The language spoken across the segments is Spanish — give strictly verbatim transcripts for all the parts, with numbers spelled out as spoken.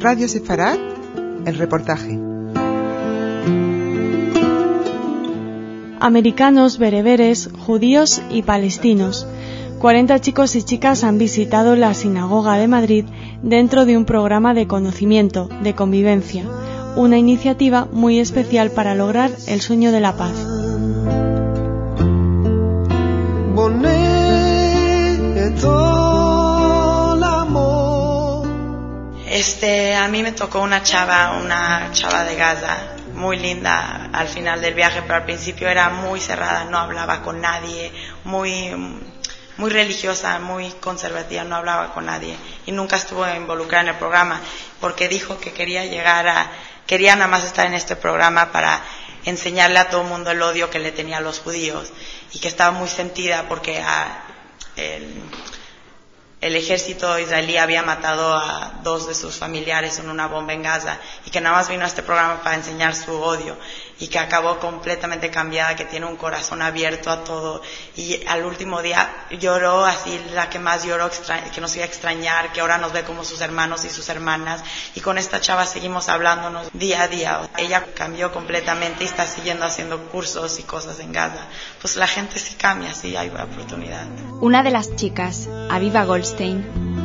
Radio Sefarad, el reportaje. Americanos, bereberes, judíos y palestinos. cuarenta chicos y chicas han visitado la Sinagoga de Madrid dentro de un programa de conocimiento, de convivencia, una iniciativa muy especial para lograr el sueño de la paz. Este, a mí me tocó una chava, una chava de Gaza, muy linda al final del viaje, pero al principio era muy cerrada, no hablaba con nadie, muy, muy religiosa, muy conservativa, no hablaba con nadie y nunca estuvo involucrada en el programa porque dijo que quería llegar a, quería nada más estar en este programa para enseñarle a todo el mundo el odio que le tenía a los judíos y que estaba muy sentida porque a, el, el ejército israelí había matado a dos de sus familiares en una bomba en Gaza y que nada más vino a este programa para enseñar su odio y que acabó completamente cambiada, que tiene un corazón abierto a todo y al último día lloró así, la que más lloró, extra, que nos iba a extrañar, que ahora nos ve como sus hermanos y sus hermanas y con esta chava seguimos hablándonos día a día. Ella cambió completamente y está siguiendo haciendo cursos y cosas en Gaza. Pues la gente sí cambia, sí hay oportunidad. Una de las chicas, Aviva Goldstein,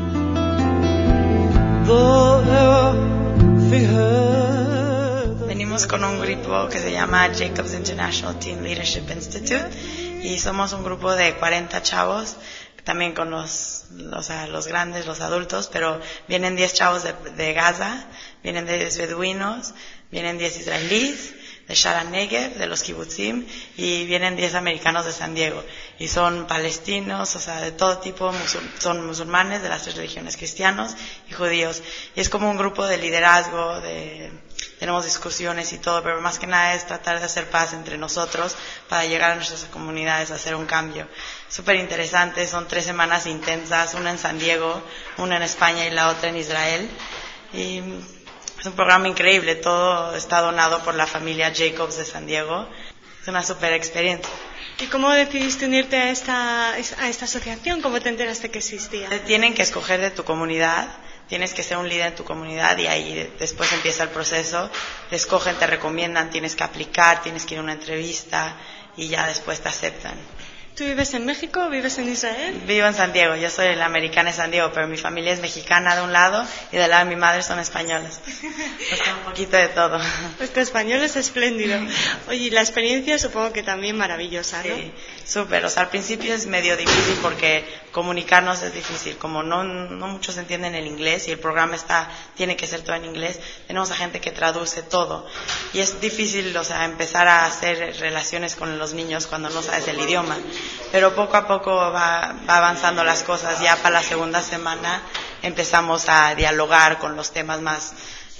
venimos con un grupo que se llama Jacobs International Teen Leadership Institute y somos un grupo de cuarenta chavos, también con los, los, los grandes, los adultos, pero vienen diez chavos de, de Gaza, vienen diez beduinos, vienen diez israelíes, de Shara Negev, de los kibbutzim, y vienen diez americanos de San Diego. Y son palestinos, o sea, de todo tipo, musul- son musulmanes de las tres religiones, cristianos y judíos. Y es como un grupo de liderazgo, de, tenemos discusiones y todo, pero más que nada es tratar de hacer paz entre nosotros para llegar a nuestras comunidades, a hacer un cambio. Súper interesante, son tres semanas intensas, una en San Diego, una en España y la otra en Israel. Y es un programa increíble, todo está donado por la familia Jacobs de San Diego. Es una super experiencia. ¿Y cómo decidiste unirte a esta, a esta asociación? ¿Cómo te enteraste que existía? Tienen que escoger de tu comunidad, tienes que ser un líder en tu comunidad y ahí después empieza el proceso. Te escogen, te recomiendan, tienes que aplicar, tienes que ir a una entrevista y ya después te aceptan. ¿Tú vives en México o vives en Israel? Vivo en San Diego, yo soy la americana de San Diego, pero mi familia es mexicana de un lado y del lado de mi madre son españoles. O sea, un poquito de todo. Pues tu español es espléndido. Oye, y la experiencia supongo que también maravillosa, ¿no? Sí, súper. O sea, al principio es medio difícil porque comunicarnos es difícil. Como no, no muchos entienden el inglés y el programa está, tiene que ser todo en inglés, tenemos a gente que traduce todo. Y es difícil, o sea, empezar a hacer relaciones con los niños cuando no sabes el idioma. Pero poco a poco va, va avanzando las cosas. Ya para la segunda semana empezamos a dialogar con los temas más,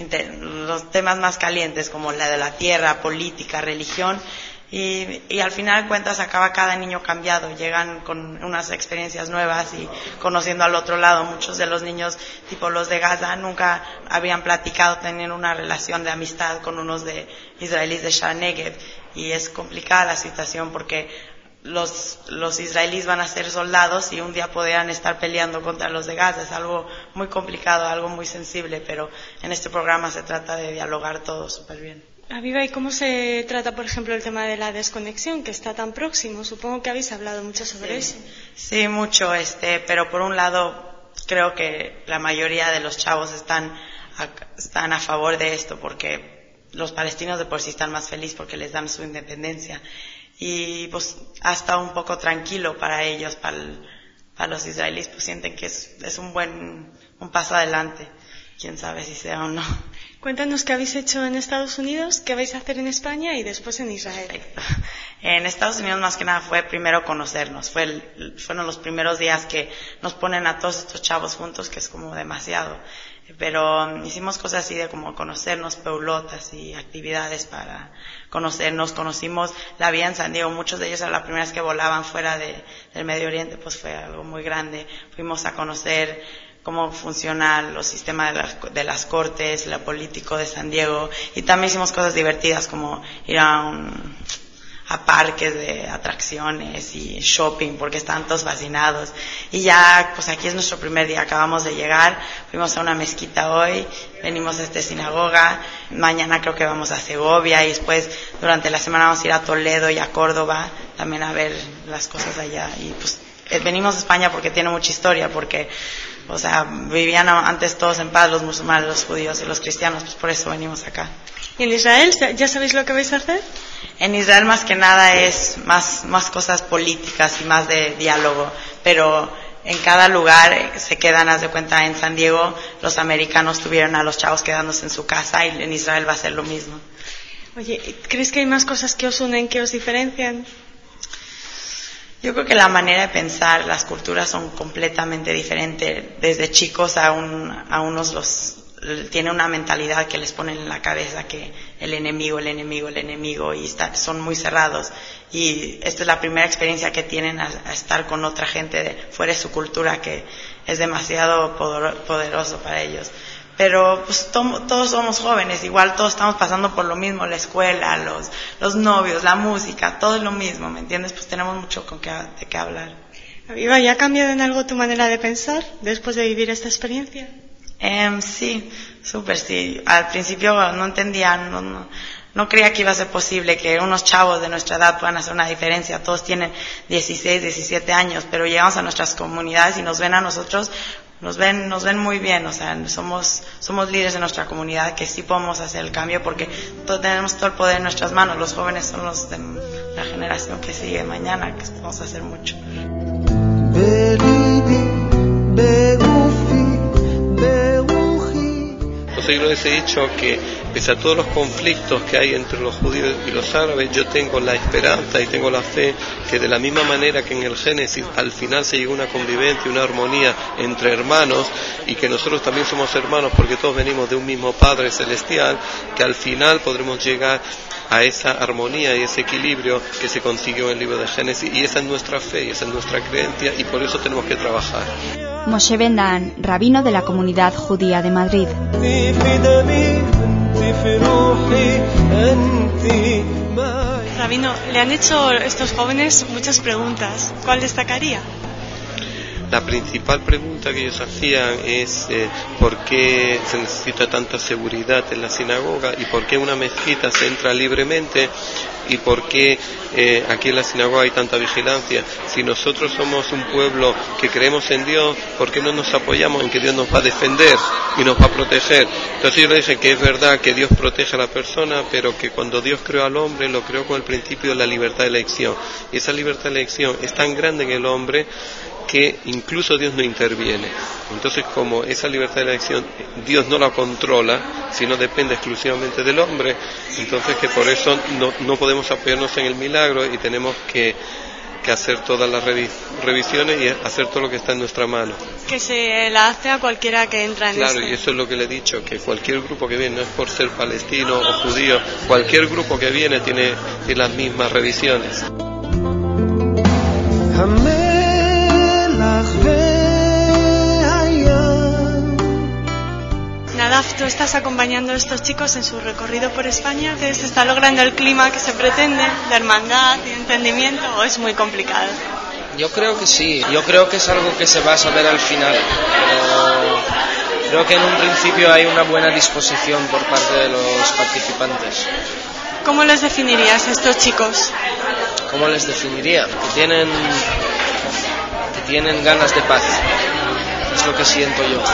los temas más calientes, como la de la tierra, política, religión. Y, y al final de cuentas acaba cada niño cambiado, llegan con unas experiencias nuevas y conociendo al otro lado. Muchos de los niños, tipo los de Gaza, nunca habían platicado, tenían una relación de amistad con unos de israelíes de Shara Negev. Y es complicada la situación porque los, los israelíes van a ser soldados y un día podrían estar peleando contra los de Gaza. Es algo muy complicado, algo muy sensible, pero en este programa se trata de dialogar todo súper bien. Aviva, ¿y cómo se trata, por ejemplo, el tema de la desconexión, que está tan próximo? Supongo que habéis hablado mucho sobre sí, eso. Sí, mucho, este, pero por un lado creo que la mayoría de los chavos están a, están a favor de esto, porque los palestinos de por sí están más felices porque les dan su independencia. Y pues ha estado un poco tranquilo para ellos, para, el, para los israelíes, pues sienten que es, es un buen un paso adelante. Quién sabe si sea o no. Cuéntanos qué habéis hecho en Estados Unidos, qué vais a hacer en España y después en Israel. Perfecto. En Estados Unidos más que nada fue primero conocernos, fue el, fueron los primeros días que nos ponen a todos estos chavos juntos, que es como demasiado. Pero um, hicimos cosas así de como conocernos, peulotas y actividades para conocernos. Conocimos la vida en San Diego, muchos de ellos era la primera vez que volaban fuera de, del Medio Oriente, pues fue algo muy grande. Fuimos a conocer cómo funciona los sistemas de las, de las cortes, lo político de San Diego, y también hicimos cosas divertidas como ir a un, a parques de atracciones y shopping porque están todos fascinados. Y ya, pues aquí es nuestro primer día, acabamos de llegar, fuimos a una mezquita hoy, venimos a esta sinagoga, mañana creo que vamos a Segovia y después durante la semana vamos a ir a Toledo y a Córdoba también a ver las cosas allá. Y pues venimos a España porque tiene mucha historia, porque o sea, vivían antes todos en paz, los musulmanes, los judíos y los cristianos, pues por eso venimos acá. ¿Y en Israel ya sabéis lo que vais a hacer? En Israel más que nada es más, más cosas políticas y más de diálogo, pero en cada lugar se quedan, haz de cuenta, en San Diego los americanos tuvieron a los chavos quedándose en su casa y en Israel va a ser lo mismo. Oye, ¿crees que hay más cosas que os unen que os diferencian? Yo creo que la manera de pensar, las culturas son completamente diferentes. Desde chicos a, un, a unos los tiene una mentalidad que les ponen en la cabeza que el enemigo, el enemigo, el enemigo y está, son muy cerrados. Y esta es la primera experiencia que tienen a, a estar con otra gente de, fuera de su cultura, que es demasiado poder, poderoso para ellos. Pero pues to- todos somos jóvenes, igual todos estamos pasando por lo mismo, la escuela, los, los novios, la música, todo es lo mismo, ¿me entiendes? Pues tenemos mucho con qué, de qué hablar. Aviva, ¿ya ha cambiado en algo tu manera de pensar después de vivir esta experiencia? Eh, sí, súper sí. Al principio no entendía, no, no, no creía que iba a ser posible que unos chavos de nuestra edad puedan hacer una diferencia. Todos tienen dieciséis, diecisiete años, pero llegamos a nuestras comunidades y nos ven a nosotros, nos ven, nos ven muy bien. O sea, somos, somos líderes de nuestra comunidad que sí podemos hacer el cambio porque todo, tenemos todo el poder en nuestras manos. Los jóvenes son los de la generación que sigue mañana, que vamos a hacer mucho. Entonces yo les he dicho que pese a todos los conflictos que hay entre los judíos y los árabes, yo tengo la esperanza y tengo la fe que de la misma manera que en el Génesis al final se llegó a una convivencia, una armonía entre hermanos, y que nosotros también somos hermanos porque todos venimos de un mismo Padre Celestial, que al final podremos llegar a esa armonía y ese equilibrio que se consiguió en el libro de Génesis, y esa es nuestra fe y esa es nuestra creencia, y por eso tenemos que trabajar. Moshe Ben-Dan, rabino de la comunidad judía de Madrid. Rabino, le han hecho estos jóvenes muchas preguntas. ¿Cuál destacaría? La principal pregunta que ellos hacían es eh, por qué se necesita tanta seguridad en la sinagoga y por qué una mezquita se entra libremente y por qué eh, aquí en la sinagoga hay tanta vigilancia. Si nosotros somos un pueblo que creemos en Dios, ¿por qué no nos apoyamos en que Dios nos va a defender y nos va a proteger? Entonces yo le dije que es verdad que Dios protege a la persona, pero que cuando Dios creó al hombre lo creó con el principio de la libertad de elección, y esa libertad de elección es tan grande en el hombre que incluso Dios no interviene. Entonces, como esa libertad de elección Dios no la controla, sino depende exclusivamente del hombre, entonces que por eso no, no podemos apoyarnos en el milagro y tenemos que, que hacer todas las revi- revisiones y hacer todo lo que está en nuestra mano. Que se la hace a cualquiera que entra en Claro, este. y eso es lo que le he dicho, que cualquier grupo que viene, no es por ser palestino o judío, cualquier grupo que viene tiene, tiene las mismas revisiones. Nadaf, tú estás acompañando a estos chicos en su recorrido por España. ¿Se está logrando el clima que se pretende, de hermandad y entendimiento, o es muy complicado? Yo creo que sí, yo creo que es algo que se va a saber al final, pero creo que en un principio hay una buena disposición por parte de los participantes. ¿Cómo les definirías a estos chicos? ¿Cómo les definiría? Que tienen, que tienen ganas de paz, es lo que siento yo.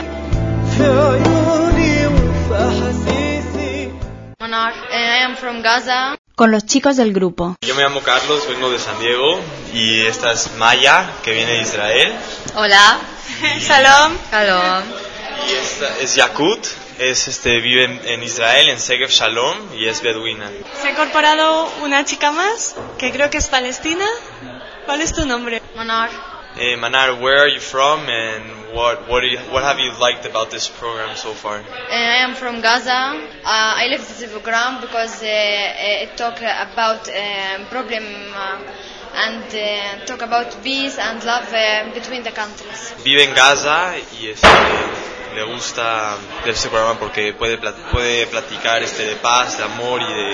Manar, I am from Gaza. Con los chicos del grupo. Yo me llamo Carlos, vengo de San Diego, y esta es Maya, que viene de Israel. Hola. Shalom. Shalom. Y esta es Yakut, es, este, vive en, en Israel, en Segev Shalom, y es beduina. Se ha incorporado una chica más, que creo que es palestina. ¿Cuál es tu nombre? Manar. Eh, Manar, where are you from, and what what, do you, what have you liked about this program so far? Uh, I am from Gaza. Uh, I love this program because uh, uh, it talk about uh, problem uh, and uh, talk about peace and love uh, between the countries. Vive en Gaza y este, le gusta este programa porque puede puede platicar este de paz, de amor y de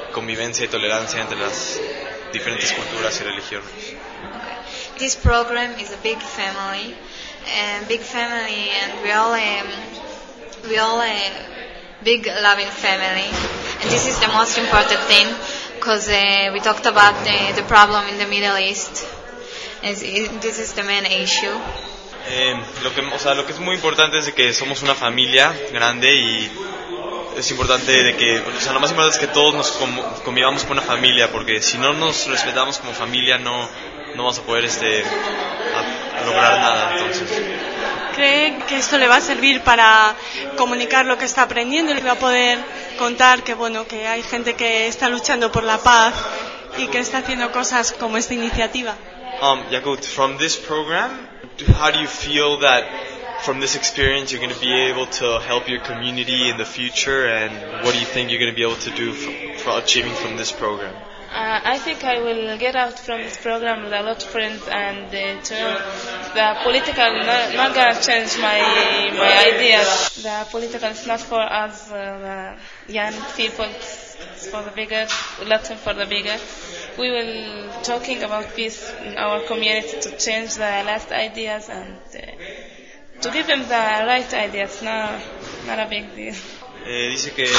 convivencia y tolerancia entre las diferentes culturas y religiones. Okay. This program is a big family, a big family, and we all um, we all a big loving family, and this is the most important thing, because uh, we talked about the, the problem in the Middle East. Is, this is the main issue. Eh, lo que, o sea, lo que es muy importante es de que somos una familia grande y es importante de que, o sea, lo más importante es que todos nos convivamos con una familia, porque si no nos respetamos como familia no, no vamos a poder este, a, a lograr nada. Entonces, ¿cree que esto le va a servir para comunicar lo que está aprendiendo y va a poder contar que, bueno, que hay gente que está luchando por la paz y que está haciendo cosas como esta iniciativa? Um, Yakut, from this program, how do you feel that from this experience you're going to be able to help your community in the future, and what do you think you're going to be able to do for, for achieving from this program? Uh, I think I will get out from this program with a lot of friends, and uh, to the political not, not going to change my my ideas. The political is not for us, uh, the young people. It's for the bigger, Latin for the bigger. We will talking about peace in our community to change the last ideas and uh, to give them the right ideas. No, not a big deal. Eh, dice que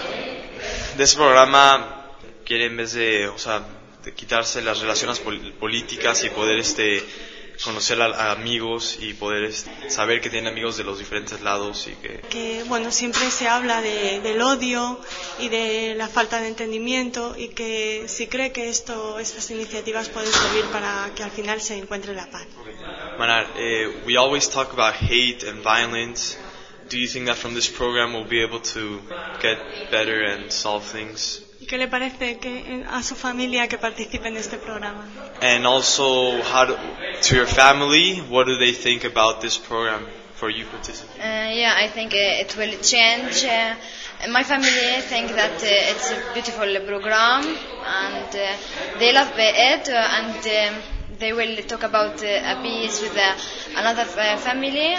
de ese programa quiere, en vez de, o sea, de quitarse las relaciones pol- políticas y poder este conocer a, a amigos y poder este, saber que tiene amigos de los diferentes lados y que que bueno, siempre se habla de, del odio y de la falta de entendimiento, y que si cree que esto estas iniciativas pueden servir para que al final se encuentre la paz. Manar, eh, we always talk about hate and violence. Do you think that from this program we'll be able to get better and solve things? ¿Qué le parece que a su familia que participe en este programa? And also, how do, to your family, what do they think about this program for you participating? Uh, yeah, I think uh, it will change. Uh, my family think that uh, it's a beautiful program, and uh, they love it, uh, and um, they will talk about uh, a peace with uh, another uh, family.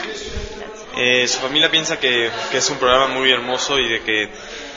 Eh, su familia piensa que, que es un programa muy hermoso y de que,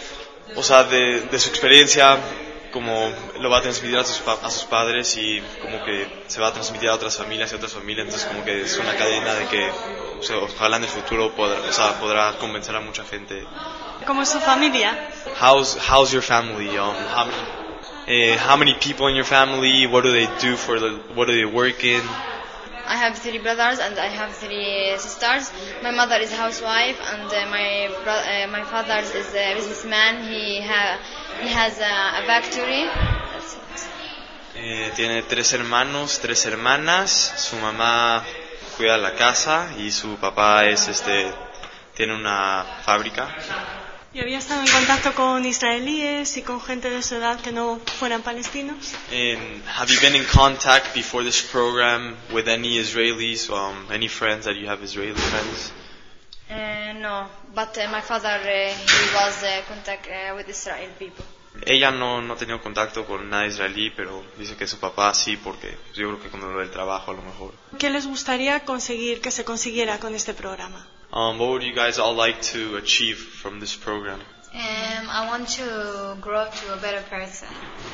o sea, de, de su experiencia, como lo va a transmitir a sus, a sus padres y como que se va a transmitir a otras familias y a otras familias, entonces como que es una cadena de que, o sea, ojalá en el futuro podrá, o sea, podrá convencer a mucha gente. ¿Cómo es su familia? How's, how's your family? Um, how many, eh, how many people in your family? What do they do for the, what do they work in? I have three brothers and I have three sisters. My mother is a housewife, and uh, my bro- uh, my father is a businessman. He ha- he has a, a factory. That's it. Eh, tiene tres hermanos, tres hermanas. Su mamá cuida la casa y su papá es este tiene una fábrica. ¿Y había estado en contacto con israelíes y con gente de su edad que no fueran palestinos? And have you been in contact before this program with any Israelis, um, any friends that you have Israeli friends? Uh, no, but uh, my father uh, he was uh, contact uh, with Israel people. Ella no no ha tenido contacto con nadie israelí, pero dice que su papá sí, porque yo creo que con lo del trabajo a lo mejor. ¿Qué les gustaría conseguir que se consiguiera con este programa? Um, what would you guys all like to achieve from this program? Um, I want to grow to a better person.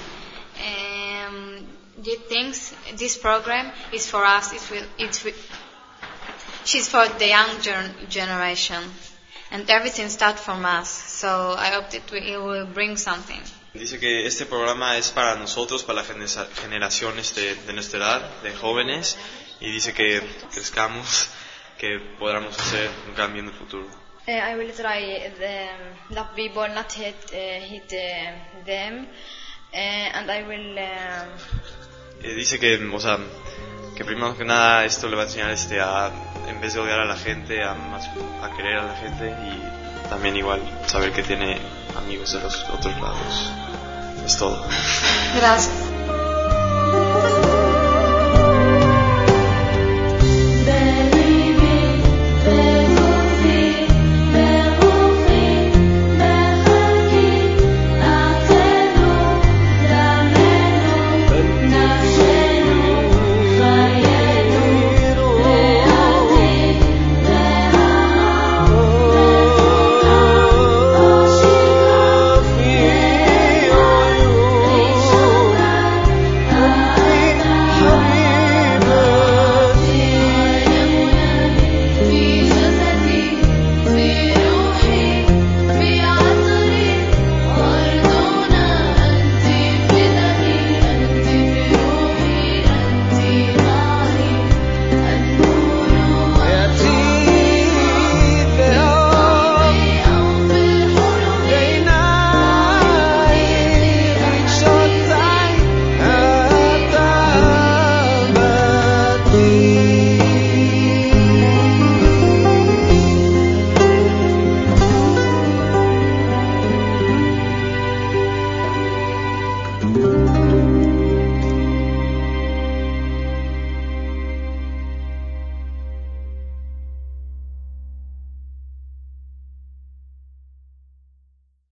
Um, do you think this program is for us? It's with, it's with, she's for the young gen- generation, and everything starts from us. So I hope that we, it will bring something. Dice que este programa es para nosotros, para las generaciones de, de nuestra edad, de jóvenes, y dice que crezcamos, que podamos hacer un cambio en el futuro. Uh, I will try the love people, not hate, uh, hate uh, them, uh, and I will. Uh, eh, dice que, o sea, que primero que nada esto le va a enseñar este a, en vez de odiar a la gente, a más a querer a la gente y también igual saber que tiene amigos de los otros lados. Es todo. Gracias.